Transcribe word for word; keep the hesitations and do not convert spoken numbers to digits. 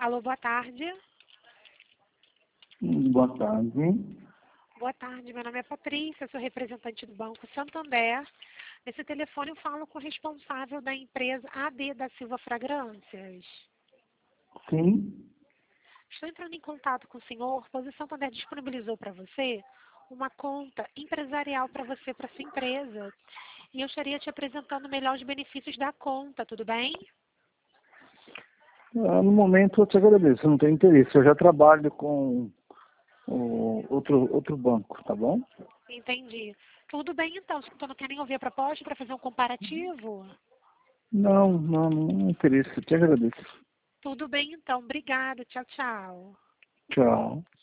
Alô, boa tarde. Hum, Boa tarde. Boa tarde, meu nome é Patrícia, sou representante do Banco Santander. Nesse telefone eu falo com o responsável da empresa A D da Silva Fragrâncias. Sim. Estou entrando em contato com o senhor, pois o Santander disponibilizou para você uma conta empresarial para você, para sua empresa. E eu estaria te apresentando melhor os benefícios da conta, tudo bem? Ah, No momento eu te agradeço, eu não tenho interesse. Eu já trabalho com o outro, outro banco, tá bom? Entendi. Tudo bem então, então não quer nem ouvir a proposta para fazer um comparativo? Não, não, não é interesse. Eu te agradeço. Tudo bem então, obrigada, tchau, tchau. Tchau.